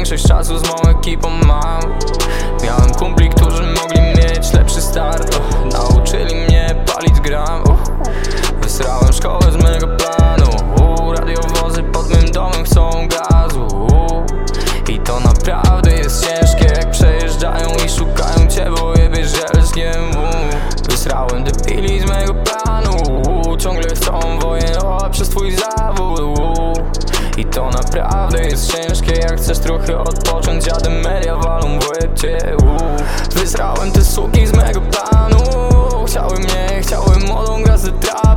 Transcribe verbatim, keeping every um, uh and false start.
większość czasu z moją ekipą mam. Miałem kumpli, którzy mogli mieć lepszy start, oh. Nauczyli mnie palić gram, uh. Wysrałem szkołę z mego planu, uh. Radiowozy pod mym domem chcą gazu, uh. I to naprawdę jest ciężkie, jak przejeżdżają i szukają cię, bo jebie żelskiem, uh. Wysrałem debili z mego planu, uh. Ciągle chcą wojen przez twój zawód, uh. I to naprawdę jest ciężkie, jak chcesz trochę odpocząć, dziadem media walą w łeb cię, uh. Wysrałem te suki z mego planu, chciały mnie, chciały młodą gwiazdę trafić.